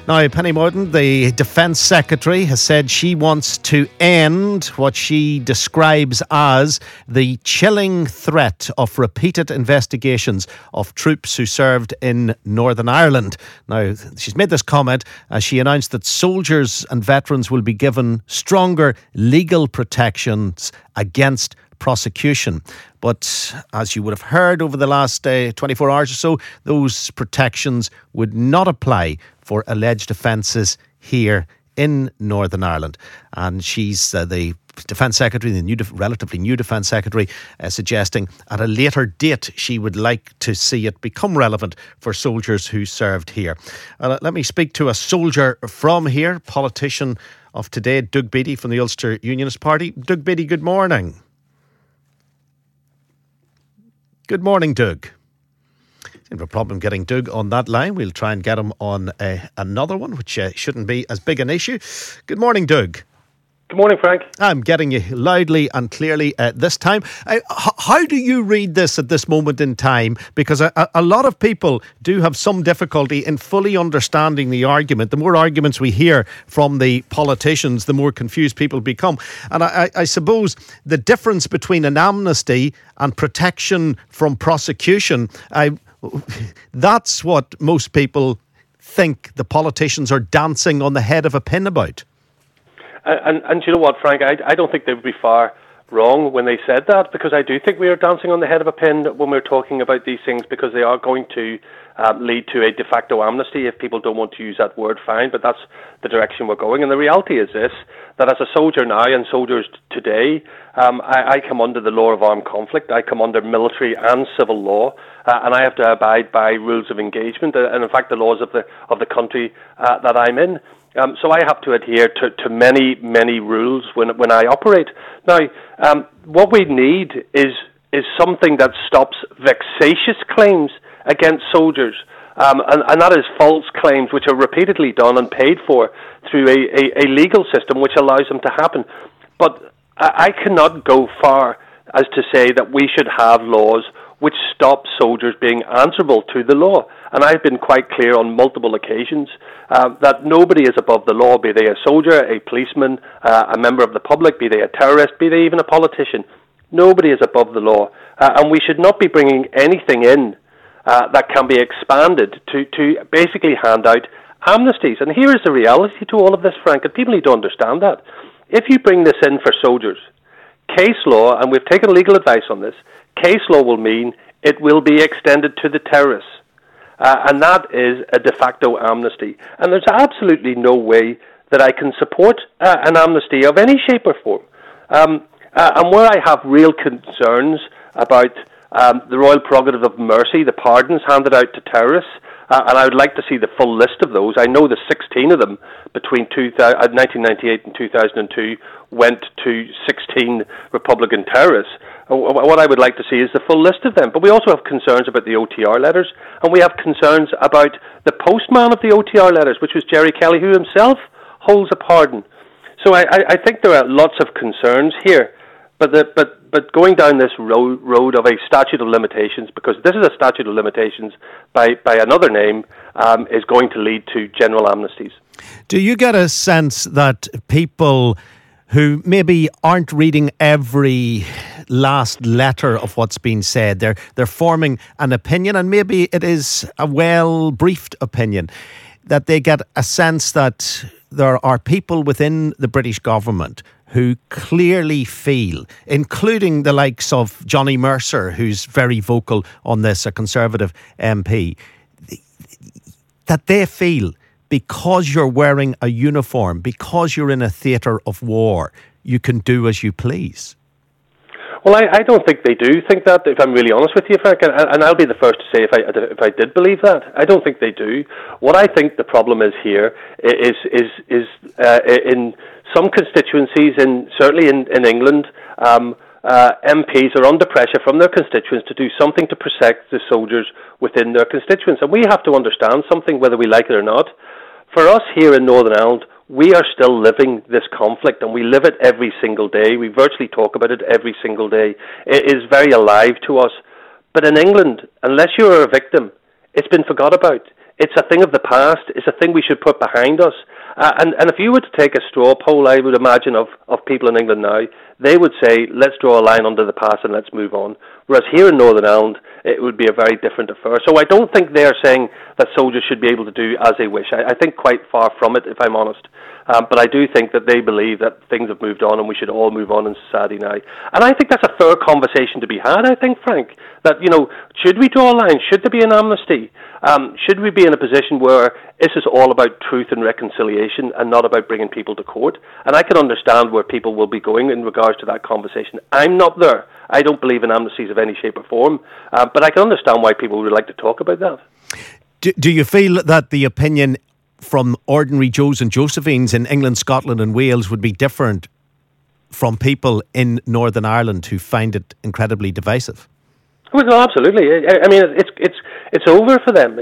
Now, Penny Mordaunt, the Defence Secretary, has said she wants to end what she describes as the chilling threat of repeated investigations of troops who served in Northern Ireland. Now, she's made this comment as she announced that soldiers and veterans will be given stronger legal protections against prosecution. But as you would have heard over the last 24 hours or so, those protections would not apply for alleged offences here in Northern Ireland. And she's the Defence Secretary, the relatively new Defence Secretary, suggesting at a later date she would like to see it become relevant for soldiers who served here. Let me speak to a soldier from here, politician of today, Doug Beattie from the Ulster Unionist Party. Doug Beattie, good morning. Good morning, Doug. Seems to have a problem getting Doug on that line. We'll try and get him on another one, which shouldn't be as big an issue. Good morning, Doug. Good morning, Frank. I'm getting you loudly and clearly this time. How do you read this at this moment in time? Because a lot of people do have some difficulty in fully understanding the argument. The more arguments we hear from the politicians, the more confused people become. And I suppose the difference between an amnesty and protection from prosecution, that's what most people think the politicians are dancing on the head of a pin about. And you know what, Frank, I don't think they would be far wrong when they said that, because I do think we are dancing on the head of a pin when we're talking about these things, because they are going to lead to a de facto amnesty. If people don't want to use that word, fine, but that's the direction we're going. And the reality is this, that as a soldier now and soldiers today, I come under the law of armed conflict. I come under military and civil law, and I have to abide by rules of engagement, and in fact the laws of the country that I'm in. So I have to adhere to many, many rules when I operate. Now, what we need is something that stops vexatious claims against soldiers, and that is false claims which are repeatedly done and paid for through a legal system which allows them to happen. But I cannot go far as to say that we should have laws which stop soldiers being answerable to the law. And I've been quite clear on multiple occasions that nobody is above the law, be they a soldier, a policeman, a member of the public, be they a terrorist, be they even a politician. Nobody is above the law. And we should not be bringing anything in that can be expanded to basically hand out amnesties. And here is the reality to all of this, Frank, and people need to understand that. If you bring this in for soldiers, case law, and we've taken legal advice on this, case law will mean it will be extended to the terrorists. And that is a de facto amnesty. And there's absolutely no way that I can support an amnesty of any shape or form. And where I have real concerns about the royal prerogative of mercy, the pardons handed out to terrorists, and I would like to see the full list of those. I know the 16 of them between 1998 and 2002 went to 16 Republican terrorists. What I would like to see is the full list of them. But we also have concerns about the OTR letters, and we have concerns about the postman of the OTR letters, which was Jerry Kelly, who himself holds a pardon. So I think there are lots of concerns here. But going down this road of a statute of limitations, because this is a statute of limitations by another name, is going to lead to general amnesties. Do you get a sense that people who maybe aren't reading every last letter of what's been said, they're forming an opinion, and maybe it is a well-briefed opinion, that they get a sense that there are people within the British government who clearly feel, including the likes of Johnny Mercer, who's very vocal on this, a Conservative MP, that they feel because you're wearing a uniform, because you're in a theatre of war, you can do as you please? Well, I don't think they do think that, if I'm really honest with you, Frank, and I'll be the first to say if I did believe that. I don't think they do. What I think the problem is here is in some constituencies, certainly in England, MPs are under pressure from their constituents to do something to protect the soldiers within their constituents. And we have to understand something, whether we like it or not. For us here in Northern Ireland, we are still living this conflict, and we live it every single day. We virtually talk about it every single day. It is very alive to us. But in England, unless you are a victim, it's been forgot about. It's a thing of the past. It's a thing we should put behind us. And if you were to take a straw poll, I would imagine, of people in England now, they would say, let's draw a line under the past and let's move on. Whereas here in Northern Ireland, it would be a very different affair. So I don't think they're saying that soldiers should be able to do as they wish. I think quite far from it, if I'm honest. But I do think that they believe that things have moved on and we should all move on in society now. And I think that's a fair conversation to be had, I think, Frank, that, should we draw a line? Should there be an amnesty? Should we be in a position where this is all about truth and reconciliation and not about bringing people to court? And I can understand where people will be going in regards to that conversation. I'm not there. I don't believe in amnesties of any shape or form. But I can understand why people would like to talk about that. Do you feel that the opinion from ordinary Joes and Josephines in England, Scotland and Wales would be different from people in Northern Ireland who find it incredibly divisive? Well, absolutely. I mean, it's over for them.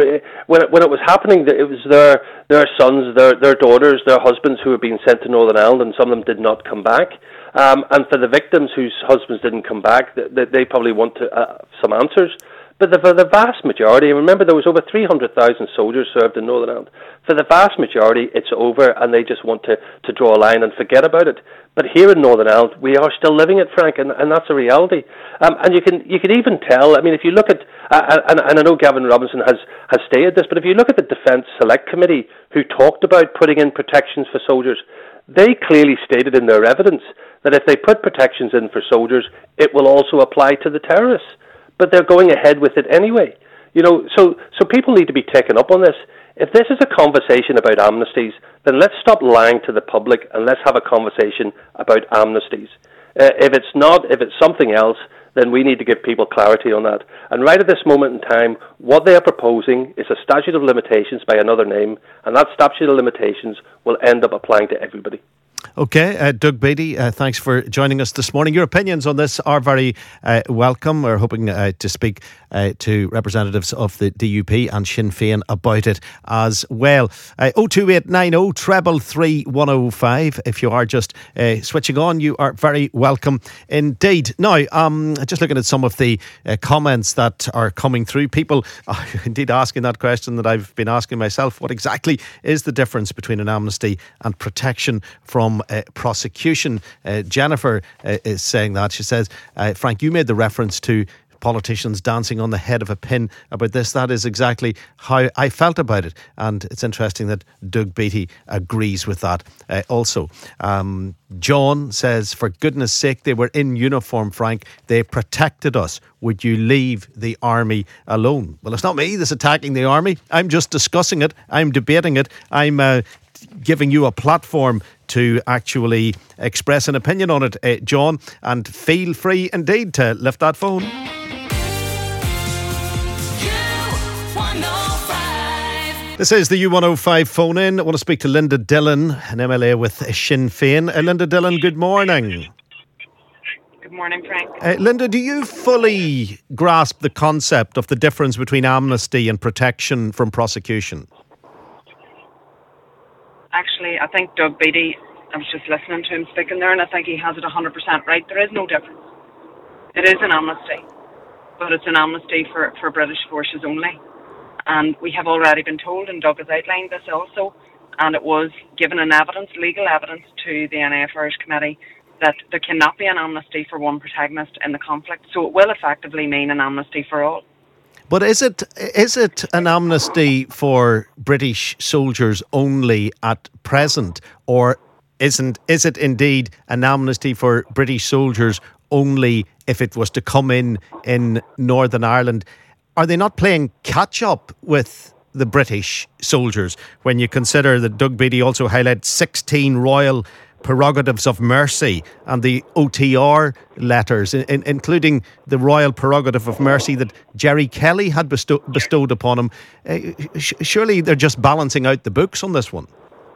When it was happening, it was their sons, their daughters, their husbands who were being sent to Northern Ireland, and some of them did not come back. And for the victims whose husbands didn't come back, they probably want some answers. But for the vast majority, and remember there was over 300,000 soldiers served in Northern Ireland, for the vast majority it's over and they just want to draw a line and forget about it. But here in Northern Ireland we are still living it, Frank, and that's a reality. And you can even tell, I mean, if you look at, and I know Gavin Robinson has stated this, but if you look at the Defence Select Committee who talked about putting in protections for soldiers, they clearly stated in their evidence that if they put protections in for soldiers, it will also apply to the terrorists. But they're going ahead with it anyway. So people need to be taken up on this. If this is a conversation about amnesties, then let's stop lying to the public and let's have a conversation about amnesties. If it's something else, then we need to give people clarity on that. And right at this moment in time, what they are proposing is a statute of limitations by another name, and that statute of limitations will end up applying to everybody. Okay, Doug Beattie, thanks for joining us this morning. Your opinions on this are very welcome. We're hoping to speak to representatives of the DUP and Sinn Féin about it as well. 02890 333 105. If you are just switching on, you are very welcome indeed. Now, just looking at some of the comments that are coming through, people are indeed asking that question that I've been asking myself. What exactly is the difference between an amnesty and protection from prosecution? Jennifer is saying that. She says, Frank, you made the reference to politicians dancing on the head of a pin about this. That is exactly how I felt about it. And it's interesting that Doug Beattie agrees with that also. John says, for goodness sake, they were in uniform, Frank. They protected us. Would you leave the army alone? Well, it's not me that's attacking the army. I'm just discussing it. I'm debating it. I'm giving you a platform to actually express an opinion on it, John, and feel free indeed to lift that phone. This is the U105 phone in. I want to speak to Linda Dillon, an MLA with Sinn Féin. Linda Dillon, good morning. Good morning, Frank. Linda, do you fully grasp the concept of the difference between amnesty and protection from prosecution? Actually, I think Doug Beattie, I was just listening to him speaking there, and I think he has it 100% right. There is no difference. It is an amnesty, but it's an amnesty for British forces only. And we have already been told, and Doug has outlined this also, and it was given in evidence, legal evidence, to the NI Affairs Committee that there cannot be an amnesty for one protagonist in the conflict. So it will effectively mean an amnesty for all. But is it an amnesty for British soldiers only at present, or is it indeed an amnesty for British soldiers only if it was to come in Northern Ireland? Are they not playing catch up with the British soldiers when you consider that Doug Beattie also highlighted 16 royal prerogatives of mercy and the OTR letters, including the royal prerogative of mercy that Jerry Kelly had bestowed upon him? Surely they're just balancing out the books on this one.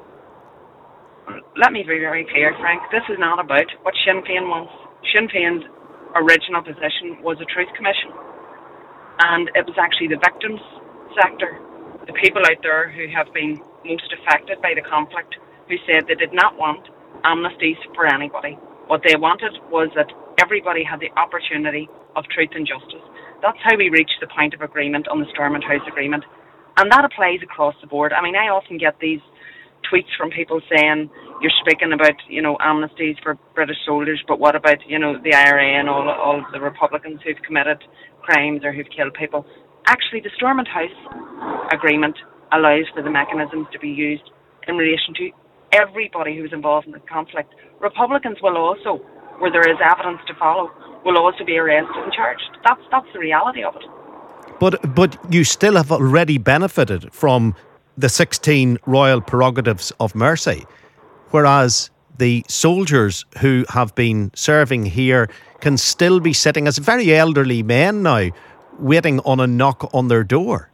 Let me be very clear, Frank. This is not about what Sinn Féin wants. Sinn Féin's original position was a truth commission. And it was actually the victims sector, the people out there who have been most affected by the conflict, who said they did not want amnesties for anybody. What they wanted was that everybody had the opportunity of truth and justice. That's how we reached the point of agreement on the Stormont House Agreement. And that applies across the board. I mean, I often get these tweets from people saying, you're speaking about, amnesties for British soldiers, but what about, the IRA and all of the Republicans who've committed crimes or who've killed people? Actually, the Stormont House Agreement allows for the mechanisms to be used in relation to everybody who's involved in the conflict. Republicans will also, where there is evidence to follow, will also be arrested and charged. That's the reality of it. But you still have already benefited from the 16 royal prerogatives of mercy, whereas the soldiers who have been serving here can still be sitting as very elderly men now, waiting on a knock on their door.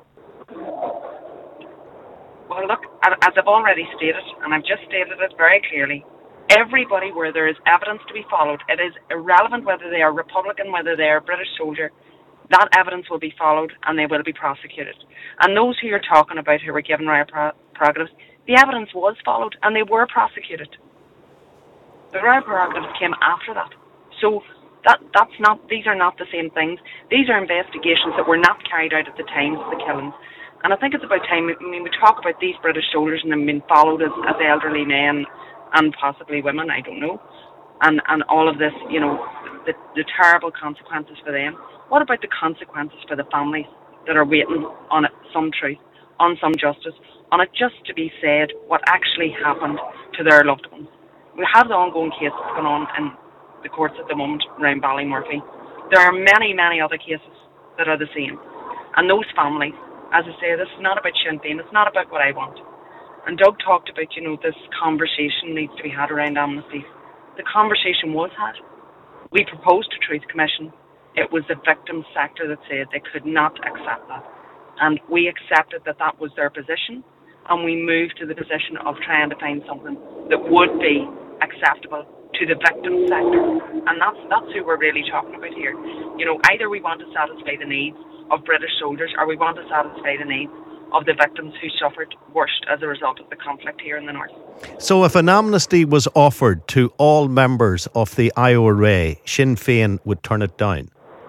Well, look, as I've already stated, and I've just stated it very clearly, everybody where there is evidence to be followed, it is irrelevant whether they are Republican, whether they are a British soldier, that evidence will be followed and they will be prosecuted. And those who you're talking about who were given royal prerogatives, the evidence was followed and they were prosecuted. The royal prerogatives came after that. So these are not the same things. These are investigations that were not carried out at the time of the killings. And I think it's about time, we talk about these British soldiers and them being followed as elderly men and possibly women, I don't know. And all of this, the terrible consequences for them. What about the consequences for the families that are waiting on some truth, on some justice, on it just to be said what actually happened to their loved ones? We have the ongoing cases going on in the courts at the moment around Ballymurphy. There are many, many other cases that are the same. And those families, as I say, this is not about Sinn Féin, it's not about what I want. And Doug talked about, this conversation needs to be had around amnesty. The conversation was had. We proposed a Truth Commission. It was the victim sector that said they could not accept that. And we accepted that was their position, and we moved to the position of trying to find something that would be acceptable to the victim sector. And that's who we're really talking about here. Either we want to satisfy the needs of British soldiers or we want to satisfy the needs of the victims who suffered worst as a result of the conflict here in the north. So if an amnesty was offered to all members of the IRA, Sinn Féin would turn it down?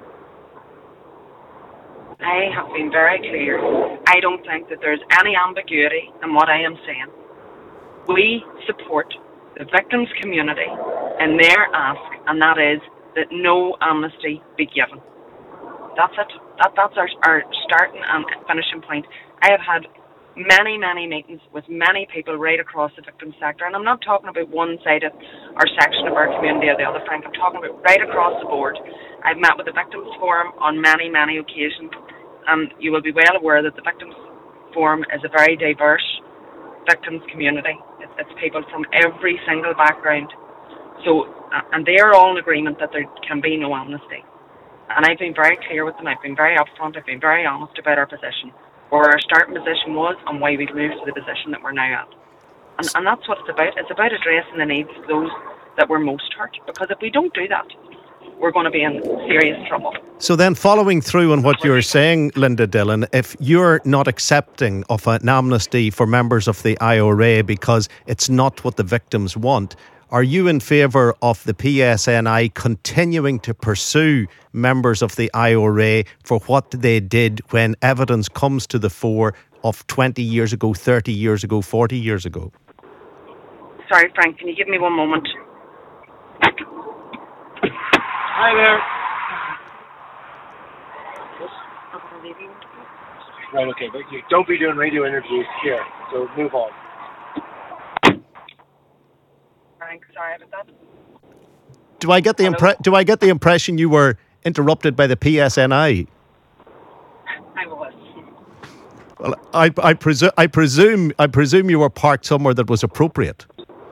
I have been very clear. I don't think that there's any ambiguity in what I am saying. We support the victims' community in their ask, and that is that no amnesty be given. That's it. That's our starting and finishing point. I have had many, many meetings with many people right across the victim sector, and I'm not talking about one side of our section of our community or the other, Frank. I'm talking about right across the board. I've met with the Victims Forum on many, many occasions, and you will be well aware that the Victims Forum is a very diverse victims community. It's people from every single background. So, and they are all in agreement that there can be no amnesty. And I've been very clear with them. I've been very upfront. I've been very honest about our position, where our starting position was and why we've moved to the position that we're now at. And that's what it's about. It's about addressing the needs of those that were most hurt. Because if we don't do that, we're going to be in serious trouble. So then, following through on what you're saying, Linda Dillon, if you're not accepting of an amnesty for members of the IRA because it's not what the victims want, are you in favour of the PSNI continuing to pursue members of the IRA for what they did when evidence comes to the fore of 20 years ago, 30 years ago, 40 years ago? Sorry, Frank, can you give me one moment? Hi there. Right, okay, but you don't be doing radio interviews here, so move on. Frank, sorry about that. Do I get the impression you were interrupted by the PSNI? I was. Well, I presume you were parked somewhere that was appropriate.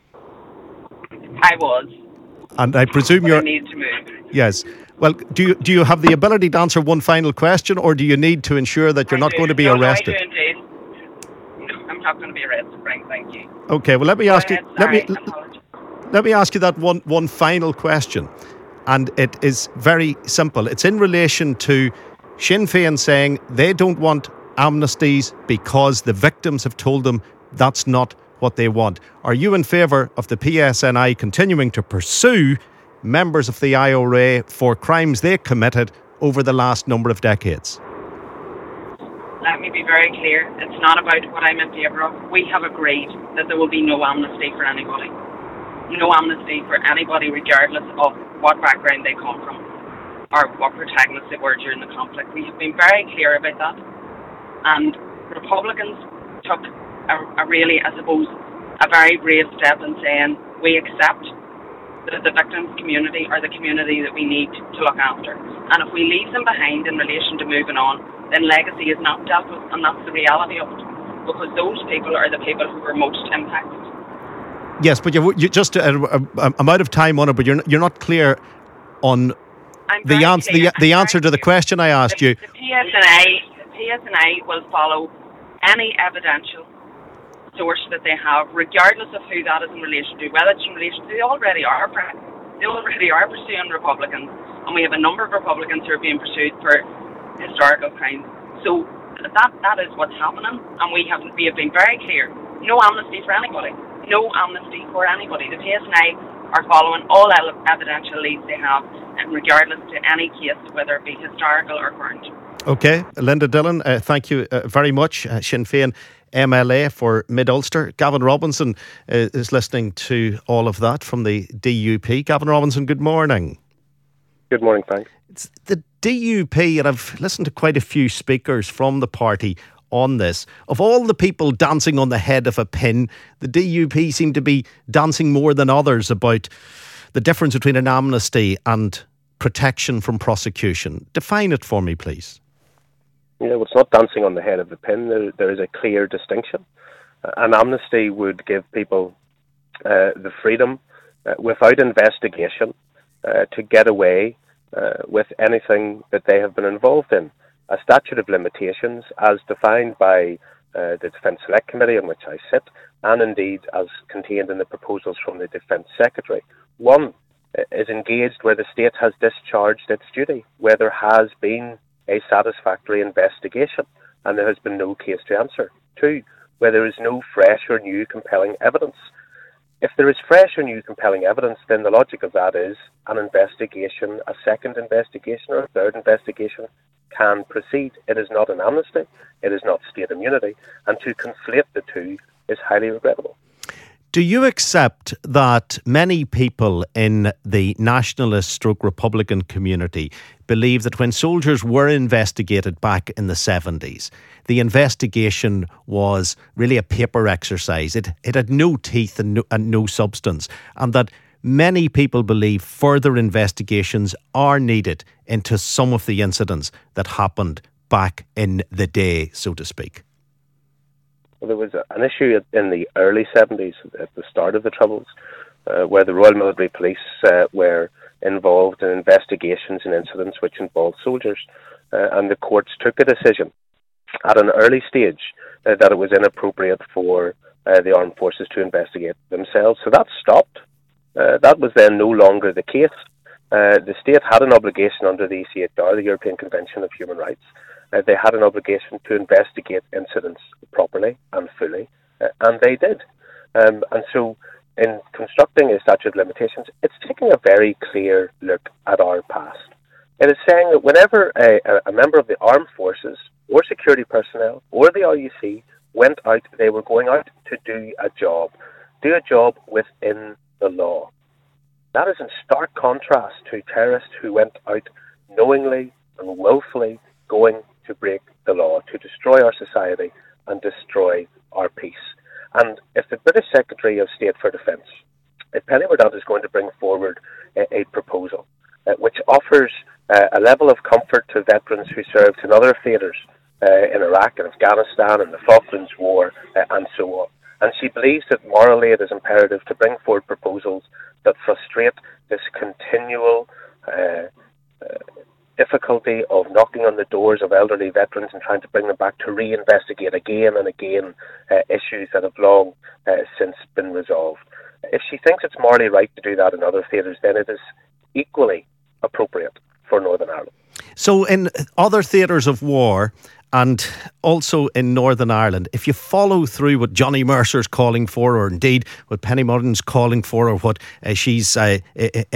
I was. And I presume I need to move. Yes. Well, do you have the ability to answer one final question, or do you need to ensure that you're not going to be arrested? No, I do indeed. No, I'm not going to be arrested, Frank. Thank you. Okay. Well, let me ask you. Apologies. Let me ask you that one final question, and it is very simple. It's in relation to Sinn Féin saying they don't want amnesties because the victims have told them that's not what they want. Are you in favour of the PSNI continuing to pursue members of the IRA for crimes they committed over the last number of decades? Let me be very clear. It's not about what I'm in favour of. We have agreed that there will be no amnesty for anybody. No amnesty for anybody regardless of what background they come from or what protagonists they were during the conflict. We have been very clear about that. And Republicans took a really, I suppose, a very brave step in saying we accept that the victims' community are the community that we need to look after. And if we leave them behind in relation to moving on, then legacy is not dealt with, and that's the reality of it. Because those people are the people who were most impacted. Yes, but you just I'm out of time on it, but you're not clear on the answer to the question I asked you. The PSNI will follow any evidential source that they have, regardless of who that is in relation to. Whether it's in relation to, they already are pursuing Republicans, and we have a number of Republicans who are being pursued for historical crimes. So that is what's happening, and we have been very clear: no amnesty for anybody. No amnesty for anybody. The PSNI are following all evidential leads they have, and regardless to any case, whether it be historical or current. Okay, Linda Dillon, thank you very much. Sinn Féin MLA for Mid-Ulster. Gavin Robinson is listening to all of that from the DUP. Gavin Robinson, good morning. Good morning, Frank. It's the DUP, and I've listened to quite a few speakers from the party on this. Of all the people dancing on the head of a pin, the DUP seem to be dancing more than others about the difference between an amnesty and protection from prosecution. Define it for me, please. Yeah, well, it's not dancing on the head of the pin. There is a clear distinction. An amnesty would give people the freedom without investigation to get away with anything that they have been involved in. A statute of limitations, as defined by the Defence Select Committee on which I sit, and indeed as contained in the proposals from the Defence Secretary. One is engaged where the state has discharged its duty, where there has been a satisfactory investigation and there has been no case to answer. Two, where there is no fresh or new compelling evidence. If there is fresh or new compelling evidence, then the logic of that is an investigation, a second investigation or a third investigation can proceed. It is not an amnesty, it is not state immunity, and to conflate the two is highly regrettable. Do you accept that many people in the nationalist / Republican community believe that when soldiers were investigated back in the 70s, the investigation was really a paper exercise? It had no teeth and no substance, and that many people believe further investigations are needed into some of the incidents that happened back in the day, so to speak? Well, there was an issue in the early 70s, at the start of the Troubles, where the Royal Military Police were involved in investigations and incidents which involved soldiers. And the courts took a decision at an early stage that it was inappropriate for the armed forces to investigate themselves. So that stopped. That was then no longer the case. The state had an obligation under the ECHR, the European Convention of Human Rights. They had an obligation to investigate incidents properly and fully, and they did. And so in constructing a statute of limitations, it's taking a very clear look at our past. It is saying that whenever a member of the armed forces or security personnel or the RUC went out, they were going out to do a job within the law. That is in stark contrast to terrorists who went out knowingly and willfully going to break the law, to destroy our society and destroy our peace. And if the British Secretary of State for Defence, if Penny Mordaunt, is going to bring forward a proposal which offers a level of comfort to veterans who served in other theatres in Iraq and Afghanistan and the Falklands War and so on, and she believes that morally it is imperative to bring forward proposals that frustrate this continual difficulty of knocking on the doors of elderly veterans and trying to bring them back to reinvestigate again and again issues that have long since been resolved. If she thinks it's morally right to do that in other theatres, then it is equally appropriate for Northern Ireland. So in other theatres of war and also in Northern Ireland, if you follow through what Johnny Mercer's calling for, or indeed what Penny Mordaunt's calling for, or what she's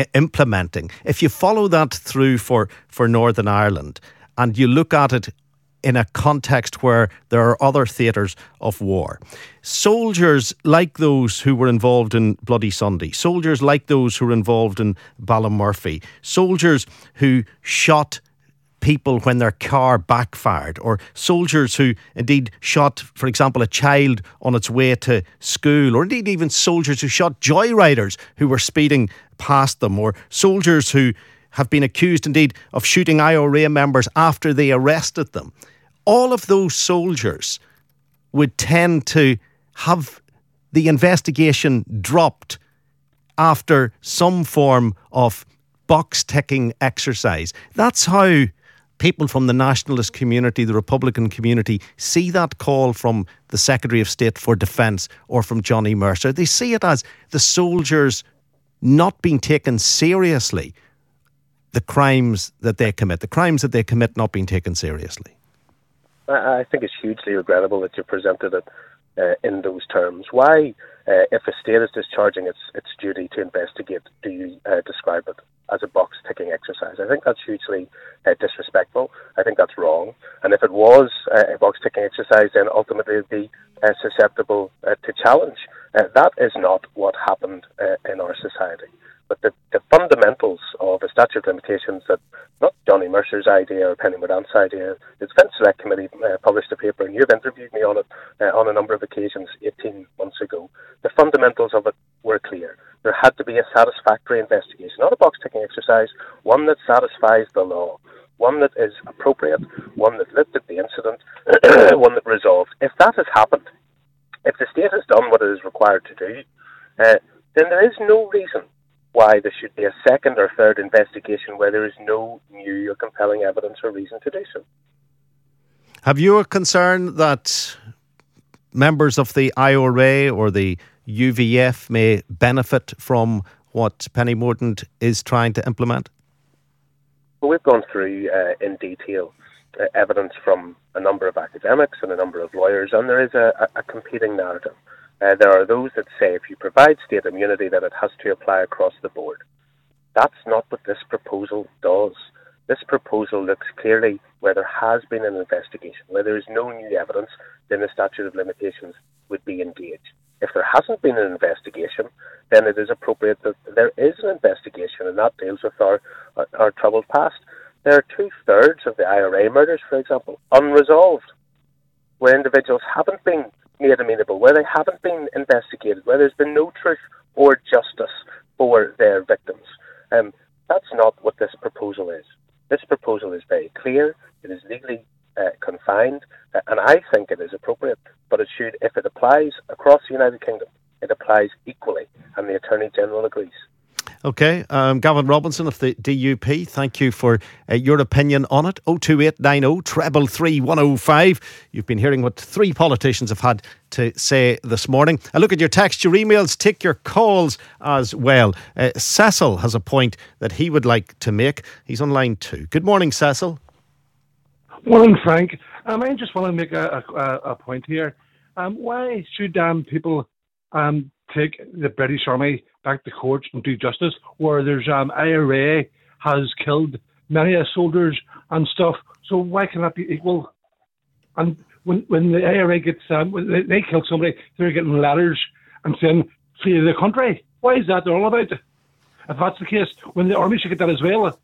implementing, if you follow that through for Northern Ireland and you look at it in a context where there are other theatres of war. Soldiers like those who were involved in Bloody Sunday, soldiers like those who were involved in Ballymurphy, soldiers who shot people when their car backfired, or soldiers who indeed shot, for example, a child on its way to school, or indeed even soldiers who shot joyriders who were speeding past them, or soldiers who have been accused indeed of shooting IRA members after they arrested them. All of those soldiers would tend to have the investigation dropped after some form of box-ticking exercise. That's how people from the nationalist community, the Republican community, see that call from the Secretary of State for Defence or from Johnny Mercer. They see it as the soldiers not being taken seriously, the crimes that they commit not being taken seriously. I think it's hugely regrettable that you presented it in those terms. Why, if a state is discharging its duty to investigate, do you describe it as a box-ticking exercise? I think that's hugely disrespectful. I think that's wrong. And if it was a box-ticking exercise, then ultimately it would be susceptible to challenge. That is not what happened in our society. But the fundamentals of a statute of limitations that not Johnny Mercer's idea or Penny Mordaunt's idea, the Defence Select Committee published a paper, and you've interviewed me on it on a number of occasions 18 months ago. The fundamentals of it were clear. There had to be a satisfactory investigation, not a box-ticking exercise, one that satisfies the law, one that is appropriate, one that looked at the incident, one that resolved. If that has happened, if the state has done what it is required to do, then there is no reason why there should be a second or third investigation where there is no new or compelling evidence or reason to do so. Have you a concern that members of the IRA or the UVF may benefit from what Penny Mordaunt is trying to implement? Well, we've gone through in detail evidence from a number of academics and a number of lawyers, and there is a competing narrative. There are those that say if you provide state immunity that it has to apply across the board. That's not what this proposal does. This proposal looks clearly where there has been an investigation, where there is no new evidence, then the statute of limitations would be engaged. If there hasn't been an investigation, then it is appropriate that there is an investigation, and that deals with our troubled past. There are 2/3 of the IRA murders, for example, unresolved, where individuals haven't been made amenable, where they haven't been investigated, where there's been no truth or justice for their victims. That's not what this proposal is. This proposal is very clear. It is legally confined, and I think it is appropriate, but it should, if it applies across the United Kingdom, it applies equally, and the Attorney General agrees. Okay, Gavin Robinson of the DUP, thank you for your opinion on it. 02890 333 105. You've been hearing what three politicians have had to say this morning. I look at your text, your emails, take your calls as well. Cecil has a point that he would like to make. He's on line 2. Good morning, Cecil. Morning, Frank. I just want to make a point here. Why should people take the British Army back to court and do justice, where there's IRA has killed many soldiers and stuff? So why can that be equal? And when the IRA gets when they kill somebody, they're getting letters and saying flee the country. Why is that all about? If that's the case, when the army should get that as well.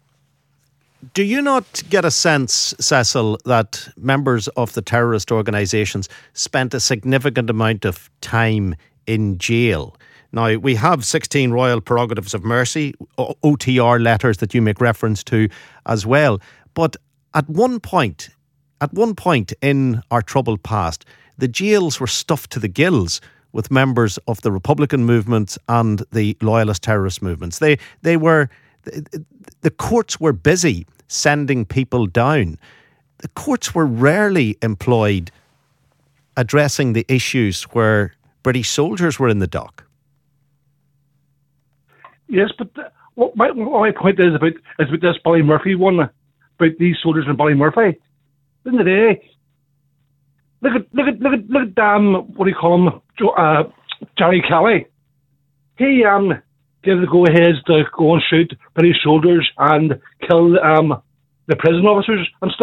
Do you not get a sense, Cecil, that members of the terrorist organisations spent a significant amount of time in jail? Now, we have 16 Royal Prerogatives of Mercy, OTR letters that you make reference to as well. But at one point in our troubled past, the jails were stuffed to the gills with members of the Republican movements and the loyalist terrorist movements. The courts were busy sending people down. The courts were rarely employed addressing the issues where British soldiers were in the dock. Yes, but what my point is about this Ballymurphy one, about these soldiers in Ballymurphy. In the day, look at what do you call him, Jerry Kelly. He gave the go aheads to go and shoot British soldiers and kill the prison officers and stuff.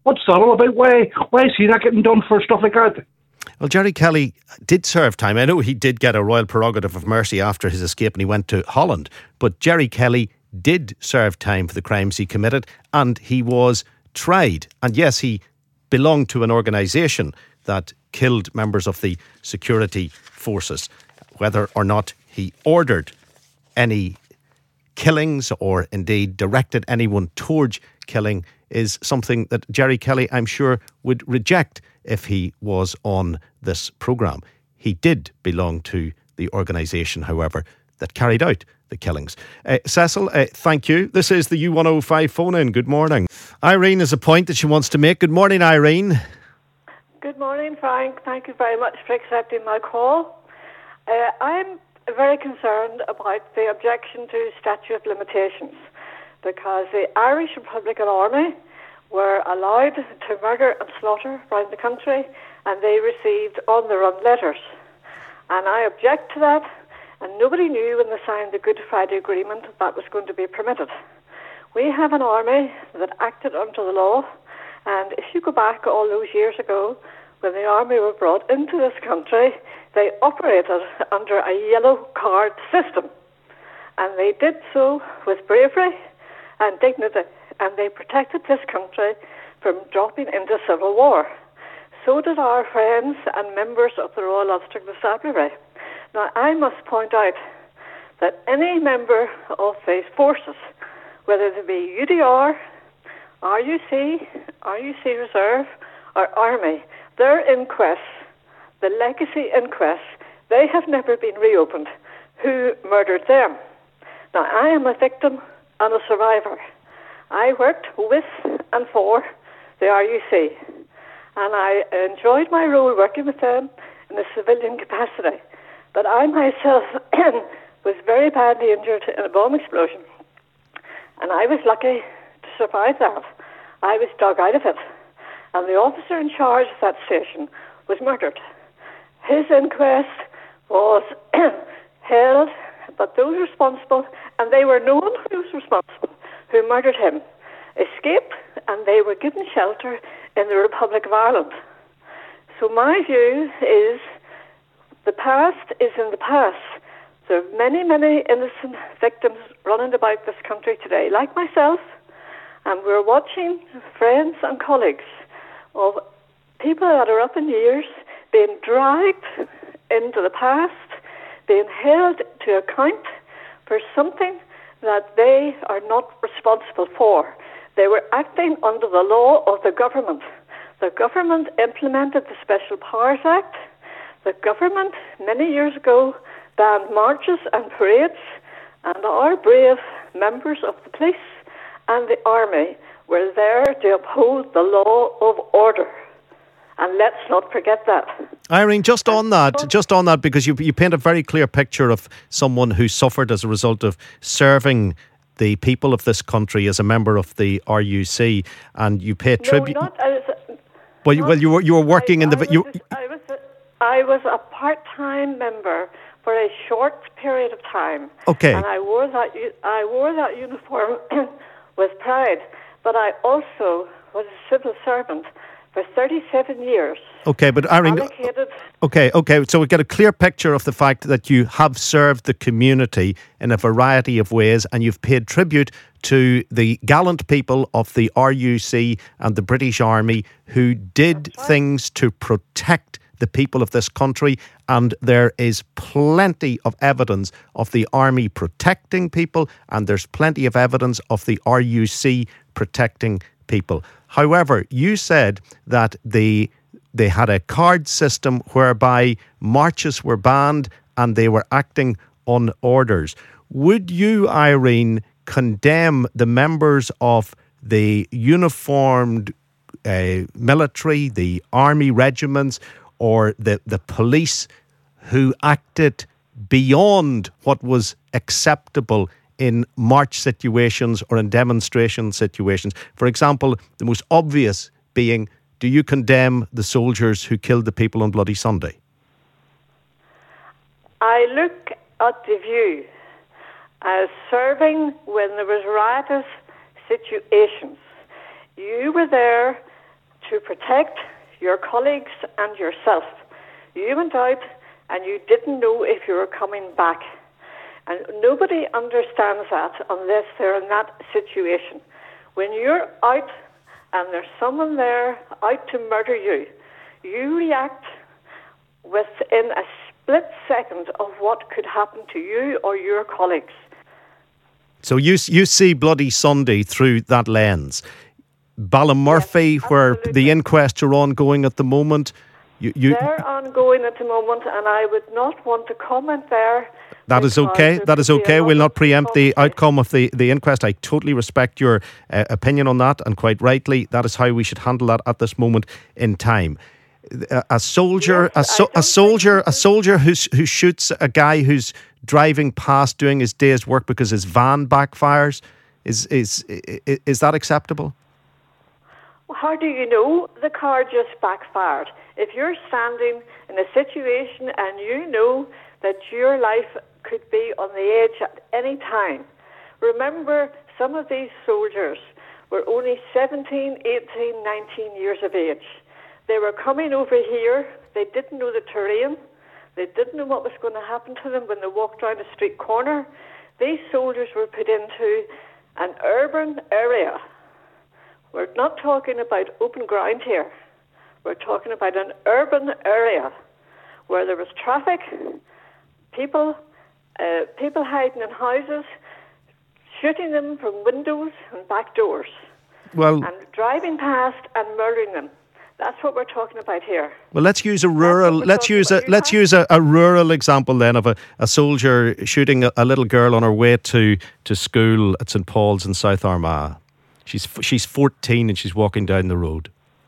What's that all about? Why is he not getting done for stuff like that? Well, Jerry Kelly did serve time. I know he did get a royal prerogative of mercy after his escape and he went to Holland. But Jerry Kelly did serve time for the crimes he committed and he was tried. And yes, he belonged to an organisation that killed members of the security forces. Whether or not he ordered any killings or indeed directed anyone towards killing is something that Jerry Kelly, I'm sure, would reject if he was on this programme. He did belong to the organisation, however, that carried out the killings. Cecil, thank you. This is the U105 phone-in. Good morning. Irene has a point that she wants to make. Good morning, Irene. Good morning, Frank. Thank you very much for accepting my call. I'm very concerned about the objection to statute of limitations because the Irish Republican Army were allowed to murder and slaughter around the country and they received on-the-run letters. And I object to that, and nobody knew when they signed the Good Friday Agreement that was going to be permitted. We have an army that acted under the law, and if you go back all those years ago, when the army were brought into this country, they operated under a yellow card system. And they did so with bravery and dignity, and they protected this country from dropping into civil war. So did our friends and members of the Royal Ulster Constabulary. Now, I must point out that any member of these forces, whether they be UDR, RUC, RUC Reserve, or Army, their inquests, the legacy inquests, they have never been reopened. Who murdered them? Now, I am a victim and a survivor. I worked with and for the RUC, and I enjoyed my role working with them in a civilian capacity. But I myself was very badly injured in a bomb explosion, and I was lucky to survive that. I was dug out of it, and the officer in charge of that station was murdered. His inquest was held, but those responsible, and they were known who was responsible, who murdered him, escaped, and they were given shelter in the Republic of Ireland. So my view is the past is in the past. There are many, many innocent victims running about this country today, like myself, and we're watching friends and colleagues of people that are up in years being dragged into the past, being held to account for something that they are not responsible for. They were acting under the law of the government. The government implemented the Special Powers Act. The government, many years ago, banned marches and parades, and our brave members of the police and the army were there to uphold the law of order. And let's not forget that. Irene, just on that, because you paint a very clear picture of someone who suffered as a result of serving the people of this country as a member of the RUC, and you pay tribute. Well, you were working in the. I was a part-time member for a short period of time. Okay. And I wore that uniform with pride. But I also was a civil servant for 37 years. Okay, but Irene... Okay, so we get a clear picture of the fact that you have served the community in a variety of ways and you've paid tribute to the gallant people of the RUC and the British Army who did things to protect the people of this country, and there is plenty of evidence of the Army protecting people, and there's plenty of evidence of the RUC protecting people. However, you said that they had a card system whereby marches were banned and they were acting on orders. Would you, Irene, condemn the members of the uniformed military, the army regiments, or the police who acted beyond what was acceptable in march situations or in demonstration situations? For example, the most obvious being, do you condemn the soldiers who killed the people on Bloody Sunday? I look at the view as serving when there was riotous situations. You were there to protect your colleagues and yourself. You went out and you didn't know if you were coming back. And nobody understands that unless they're in that situation. When you're out and there's someone there out to murder you, you react within a split second of what could happen to you or your colleagues. So you see Bloody Sunday through that lens. Ballymurphy, Yes, where the inquests are ongoing at the moment. They're ongoing at the moment, and I would not want to comment there. That is okay. That is okay. We'll not preempt the outcome of the inquest. I totally respect your opinion on that, and quite rightly, that is how we should handle that at this moment in time. A soldier, Yes, a soldier who shoots a guy who's driving past doing his day's work because his van backfires, is that acceptable? How do you know the car just backfired? If you're standing in a situation and you know that your life could be on the edge at any time. Remember, some of these soldiers were only 17, 18, 19 years of age. They were coming over here. They didn't know the terrain. They didn't know what was going to happen to them when they walked around a street corner. These soldiers were put into an urban area. We're not talking about open ground here. We're talking about an urban area where there was traffic, people hiding in houses, shooting them from windows and back doors, and driving past and murdering them. That's what we're talking about here. Well, let's use a rural rural example then of a soldier shooting a little girl on her way to school at St. Paul's in South Armagh. She's 14 and she's walking down the road.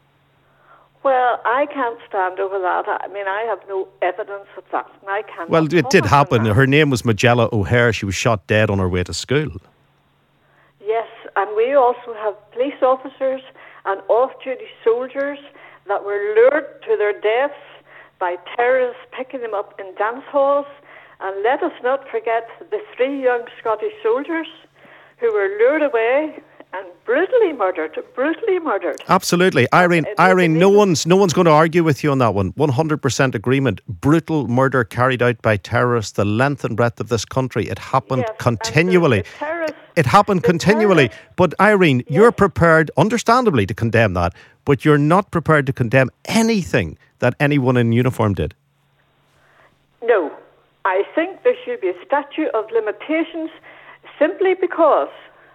Well, I can't stand over that. I mean, I have no evidence of that. And I can't. Well, it did happen. Her name was Magella O'Hare. She was shot dead on her way to school. Yes, and we also have police officers and off-duty soldiers that were lured to their deaths by terrorists picking them up in dance halls. And let us not forget the 3 young Scottish soldiers who were lured away and brutally murdered. Absolutely. Irene, no one's going to argue with you on that one. 100% agreement. Brutal murder carried out by terrorists, the length and breadth of this country. It happened continually. It happened continually. But Irene, you're prepared, understandably, to condemn that, but you're not prepared to condemn anything that anyone in uniform did. No. I think there should be a statute of limitations simply because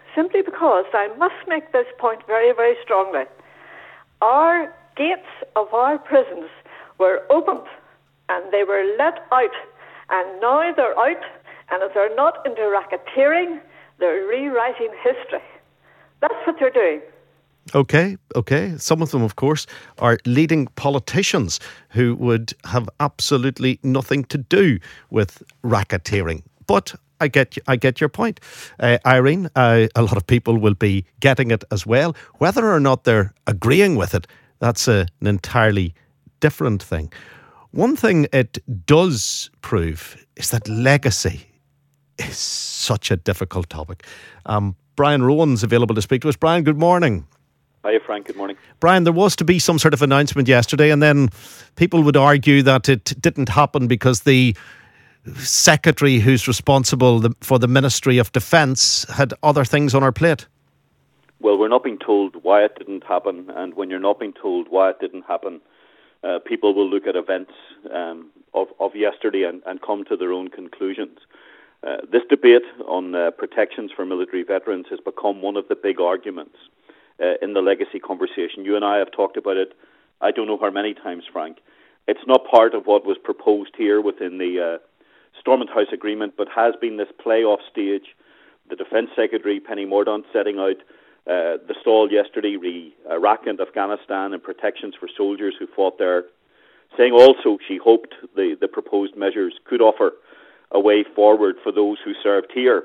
I must make this point very, very strongly. Our gates of our prisons were opened and they were let out, and now they're out, and if they're not into racketeering, they're rewriting history. That's what they're doing. Okay. Some of them, of course, are leading politicians who would have absolutely nothing to do with racketeering. But I get your point, Irene. A lot of people will be getting it as well. Whether or not they're agreeing with it, that's an entirely different thing. One thing it does prove is that legacy is such a difficult topic. Brian Rowan's available to speak to us. Brian, good morning. Hi, Frank. Good morning. Brian, there was to be some sort of announcement yesterday, and then people would argue that it didn't happen because the secretary who's responsible for the Ministry of Defence had other things on her plate. Well, we're not being told why it didn't happen, and when you're not being told why it didn't happen, people will look at events of yesterday and come to their own conclusions. This debate on protections for military veterans has become one of the big arguments in the legacy conversation. You and I have talked about it, I don't know how many times, Frank. It's not part of what was proposed here within the Stormont House Agreement, but has been this playoff stage. The Defence Secretary, Penny Mordaunt, setting out the stall yesterday, Iraq and Afghanistan and protections for soldiers who fought there, saying also she hoped the proposed measures could offer a way forward for those who served here.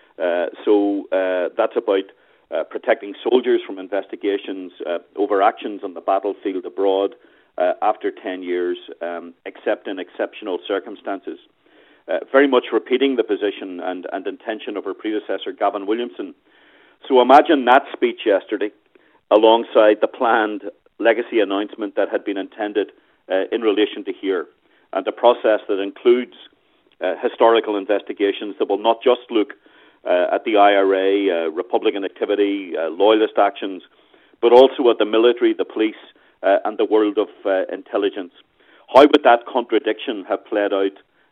So that's about protecting soldiers from investigations over actions on the battlefield abroad after 10 years, except in exceptional circumstances. Very much repeating the position and intention of her predecessor, Gavin Williamson. So imagine that speech yesterday alongside the planned legacy announcement that had been intended in relation to here, and a process that includes historical investigations that will not just look at the IRA, Republican activity, loyalist actions, but also at the military, the police, and the world of intelligence. How would that contradiction have played out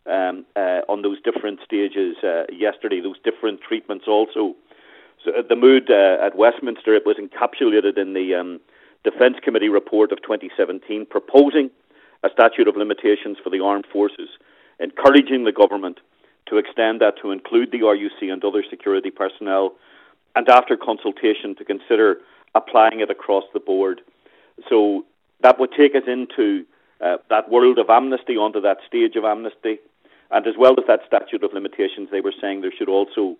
on those different stages yesterday, those different treatments also? So the mood at Westminster, it was encapsulated in the Defence Committee report of 2017, proposing a statute of limitations for the armed forces, encouraging the government to extend that to include the RUC and other security personnel, and after consultation to consider applying it across the board. So that would take us into that world of amnesty, onto that stage of amnesty, and as well as that statute of limitations, they were saying there should also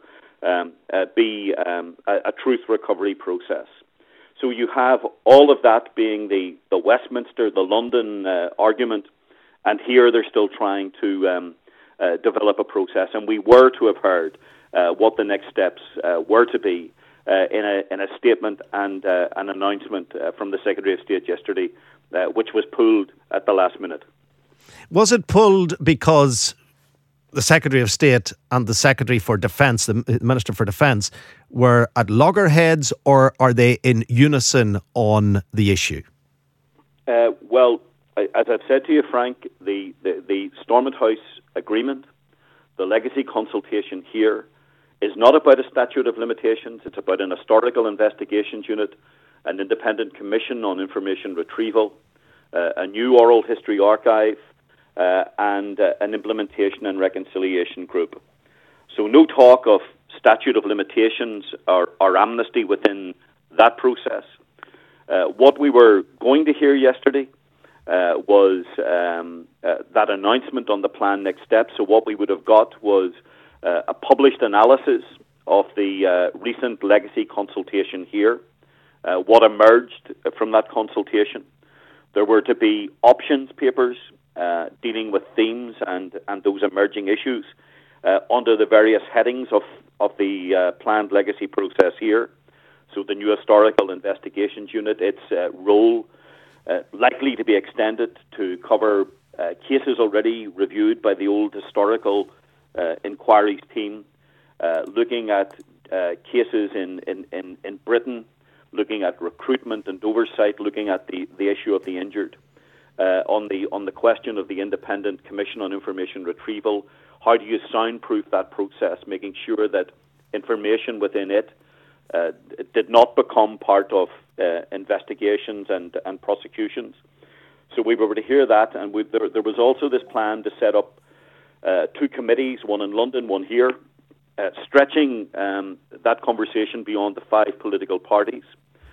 be a truth recovery process. So you have all of that being the Westminster, the London argument, and here they're still trying to develop a process. And we were to have heard what the next steps were to be in a statement and an announcement from the Secretary of State yesterday, which was pulled at the last minute. Was it pulled because the Secretary of State and the Secretary for Defence, the Minister for Defence, were at loggerheads, or are they in unison on the issue? Well, as I've said to you, Frank, the Stormont House agreement, the legacy consultation here, is not about a statute of limitations. It's about an historical investigations unit, an independent commission on information retrieval, a new oral history archive, and an implementation and reconciliation group. So no talk of statute of limitations or amnesty within that process. What we were going to hear yesterday was that announcement on the plan next steps. So what we would have got was a published analysis of the recent legacy consultation here, what emerged from that consultation. There were to be options papers dealing with themes and those emerging issues under the various headings of the planned legacy process here. So the new historical investigations unit, its role likely to be extended to cover cases already reviewed by the old historical inquiries team, looking at cases in Britain, looking at recruitment and oversight, looking at the issue of the injured. On the question of the Independent Commission on Information Retrieval, how do you soundproof that process, making sure that information within it did not become part of investigations and prosecutions. So we were to hear that, and there was also this plan to set up two committees, one in London, one here, stretching that conversation beyond the 5 political parties.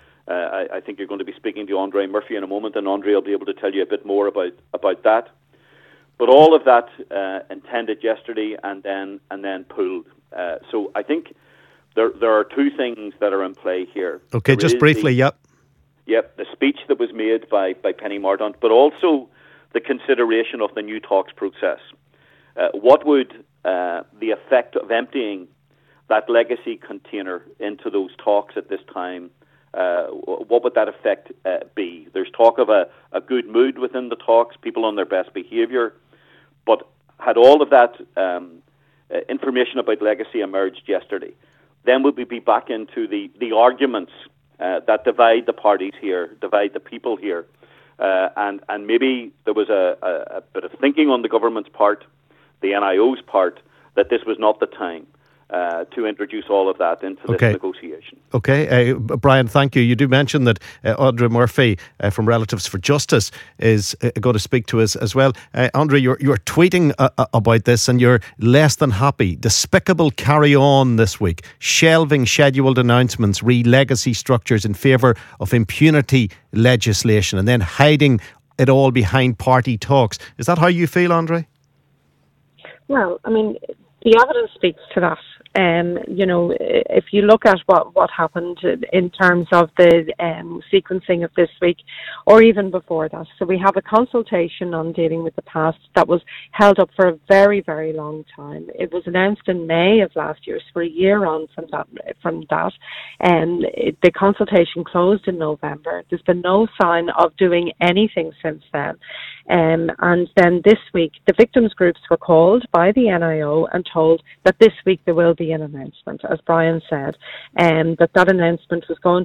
I think you're going to be speaking to Andre Murphy in a moment, and Andre will be able to tell you a bit more about that. But all of that intended yesterday and then pulled. So I think there are two things that are in play here. Okay, just briefly, yep. Yep, the speech that was made by Penny Mordaunt, but also the consideration of the new talks process. What would the effect of emptying that legacy container into those talks at this time, what would that effect be? There's talk of a good mood within the talks, people on their best behaviour, but had all of that information about legacy emerged yesterday, then would we be back into the arguments that divide the parties here, divide the people here, and maybe there was a bit of thinking on the government's part, the NIO's part, that this was not the time to introduce all of that into this negotiation. Okay, Brian, thank you. You do mention that Andre Murphy from Relatives for Justice is going to speak to us as well. Andre, you're tweeting about this and you're less than happy. Despicable carry on this week. Shelving scheduled announcements, re-legacy structures in favour of impunity legislation, and then hiding it all behind party talks. Is that how you feel, Andre? Well, I mean, the evidence speaks to that. If you look at what happened in terms of the sequencing of this week, or even before that. So we have a consultation on dealing with the past that was held up for a very, very long time. It was announced in May of last year, so we're a year on from that. And the consultation closed in November. There's been no sign of doing anything since then. And then this week, the victims groups were called by the NIO and told that this week there will be an announcement, as Brian said, and that announcement was going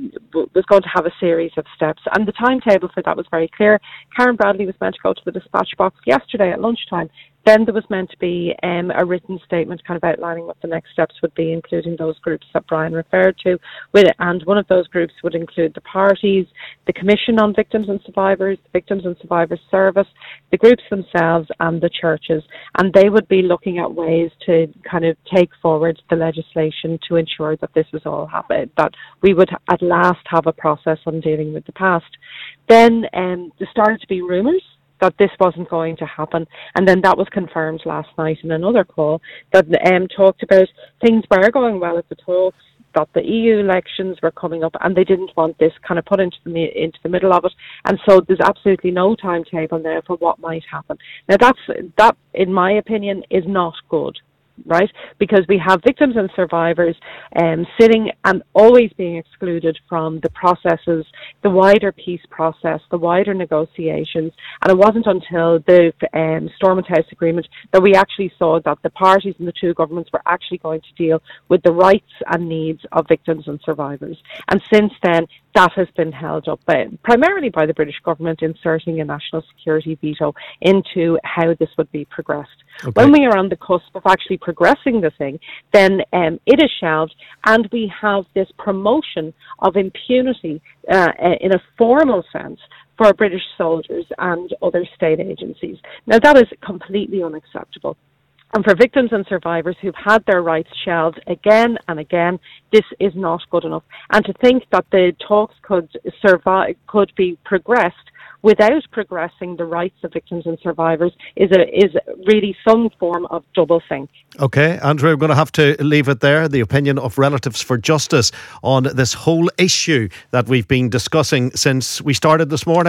to have a series of steps. And the timetable for that was very clear. Karen Bradley was meant to go to the dispatch box yesterday at lunchtime. Then there was meant to be a written statement kind of outlining what the next steps would be, including those groups that Brian referred to. And one of those groups would include the parties, the Commission on Victims and Survivors, the Victims and Survivors Service, the groups themselves and the churches. And they would be looking at ways to kind of take forward the legislation to ensure that this was all happening, that we would at last have a process on dealing with the past. Then there started to be rumours that this wasn't going to happen. And then that was confirmed last night in another call that talked about things were going well at the talks, that the EU elections were coming up, and they didn't want this kind of put into the middle of it. And so there's absolutely no timetable now for what might happen. Now that, in my opinion, is not good. Right, because we have victims and survivors sitting and always being excluded from the processes, the wider peace process, the wider negotiations. And it wasn't until the Stormont House Agreement that we actually saw that the parties and the two governments were actually going to deal with the rights and needs of victims and survivors. And since then, that has been held up primarily by the British government inserting a national security veto into how this would be progressed. Okay. When we are on the cusp of actually progressing the thing, then it is shelved, and we have this promotion of impunity in a formal sense for British soldiers and other state agencies. Now, that is completely unacceptable. And for victims and survivors who've had their rights shelved again and again, this is not good enough. And to think that the talks could be progressed without progressing the rights of victims and survivors is really some form of doublethink. Okay, Andrew, we're going to have to leave it there. The opinion of Relatives for Justice on this whole issue that we've been discussing since we started this morning.